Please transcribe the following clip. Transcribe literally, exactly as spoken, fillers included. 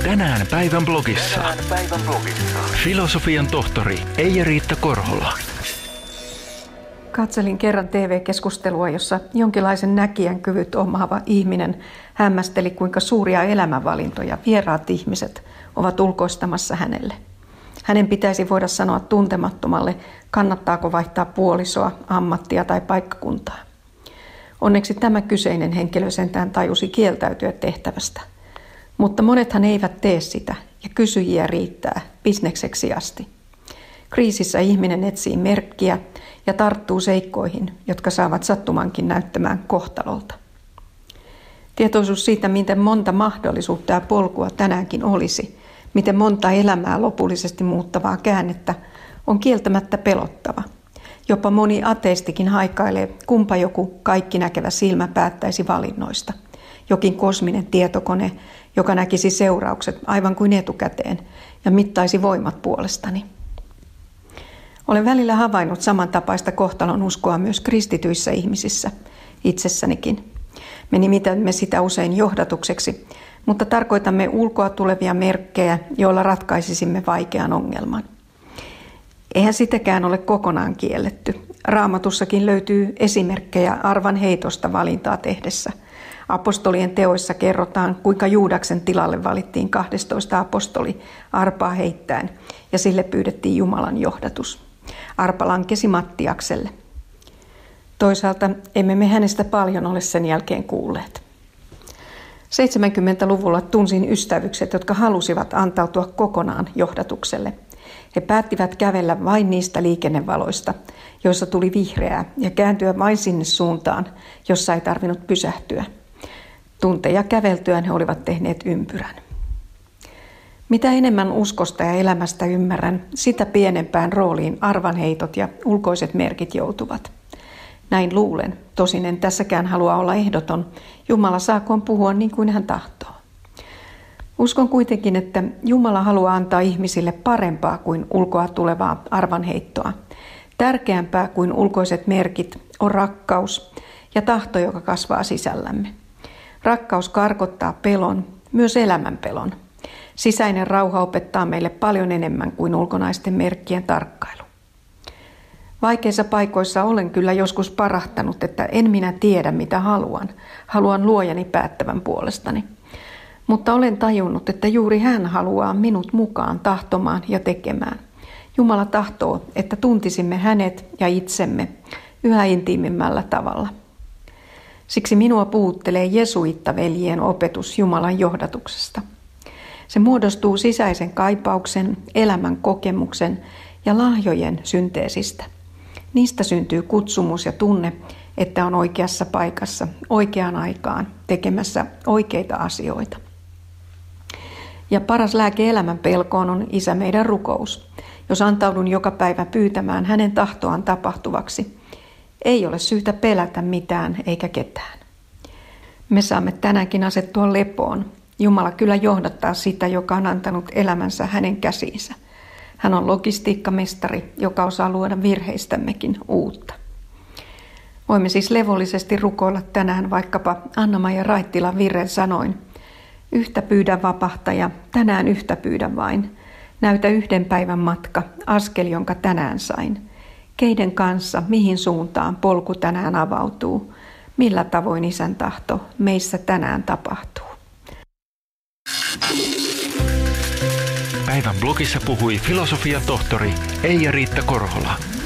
Tänään päivän blogissa. Tänään päivän blogissa. Filosofian tohtori Eija-Riitta Korhola. Katselin kerran T V-keskustelua, jossa jonkinlaisen näkijän kyvyt omaava ihminen hämmästeli, kuinka suuria elämänvalintoja vieraat ihmiset ovat ulkoistamassa hänelle. Hänen pitäisi voida sanoa tuntemattomalle, kannattaako vaihtaa puolisoa, ammattia tai paikkakuntaa. Onneksi tämä kyseinen henkilö sentään tajusi kieltäytyä tehtävästä. Mutta monethan eivät tee sitä ja kysyjiä riittää bisnekseksi asti. Kriisissä ihminen etsii merkkiä ja tarttuu seikkoihin, jotka saavat sattumankin näyttämään kohtalolta. Tietoisuus siitä, miten monta mahdollisuutta ja polkua tänäänkin olisi, miten monta elämää lopullisesti muuttavaa käännettä, on kieltämättä pelottava. Jopa moni ateistikin haikailee, kumpa joku kaikki näkevä silmä päättäisi valinnoista. Jokin kosminen tietokone, joka näkisi seuraukset aivan kuin etukäteen ja mittaisi voimat puolestani. Olen välillä havainnut samantapaista kohtalon uskoa myös kristityissä ihmisissä, itsessänikin. Me nimitämme sitä usein johdatukseksi, mutta tarkoitamme ulkoa tulevia merkkejä, joilla ratkaisisimme vaikean ongelman. Eihän sitäkään ole kokonaan kielletty. Raamatussakin löytyy esimerkkejä arvan heitosta valintaa tehdessä. Apostolien teoissa kerrotaan, kuinka Juudaksen tilalle valittiin kahdestoista apostoli arpaa heittäen ja sille pyydettiin Jumalan johdatus. Arpa lankesi Mattiakselle. Toisaalta emme me hänestä paljon ole sen jälkeen kuulleet. seitsemänkymmentäluvulla tunsin ystävykset, jotka halusivat antautua kokonaan johdatukselle. He päättivät kävellä vain niistä liikennevaloista, joissa tuli vihreää, ja kääntyä vain sinne suuntaan, jossa ei tarvinnut pysähtyä. Tunteja käveltyään he olivat tehneet ympyrän. Mitä enemmän uskosta ja elämästä ymmärrän, sitä pienempään rooliin arvanheitot ja ulkoiset merkit joutuvat. Näin luulen, tosin en tässäkään halua olla ehdoton, Jumala saakoon puhua niin kuin hän tahtoo. Uskon kuitenkin, että Jumala haluaa antaa ihmisille parempaa kuin ulkoa tulevaa arvanheittoa. Tärkeämpää kuin ulkoiset merkit on rakkaus ja tahto, joka kasvaa sisällämme. Rakkaus karkottaa pelon, myös elämän pelon. Sisäinen rauha opettaa meille paljon enemmän kuin ulkonaisten merkkien tarkkailu. Vaikeissa paikoissa olen kyllä joskus parahtanut, että en minä tiedä mitä haluan. Haluan luojani päättävän puolestani. Mutta olen tajunnut, että juuri hän haluaa minut mukaan tahtomaan ja tekemään. Jumala tahtoo, että tuntisimme hänet ja itsemme yhä intiimimmällä tavalla. Siksi minua puhuttelee jesuittaveljien opetus Jumalan johdatuksesta. Se muodostuu sisäisen kaipauksen, elämän kokemuksen ja lahjojen synteesistä. Niistä syntyy kutsumus ja tunne, että on oikeassa paikassa, oikeaan aikaan, tekemässä oikeita asioita. Ja paras lääke elämän pelkoon on Isä meidän rukous. Jos antaudun joka päivä pyytämään hänen tahtoaan tapahtuvaksi, ei ole syytä pelätä mitään eikä ketään. Me saamme tänäänkin asettua lepoon. Jumala kyllä johdattaa sitä, joka on antanut elämänsä hänen käsiinsä. Hän on logistiikkamestari, joka osaa luoda virheistämmekin uutta. Voimme siis levollisesti rukoilla tänään vaikkapa Anna-Maija Raittilan virren sanoin. Yhtä pyydän vapahtaja, tänään yhtä pyydän vain. Näytä yhden päivän matka, askel jonka tänään sain. Keiden kanssa, mihin suuntaan polku tänään avautuu? Millä tavoin Isän tahto meissä tänään tapahtuu? Päivän blogissa puhui filosofian tohtori Eija-Riitta Korhola.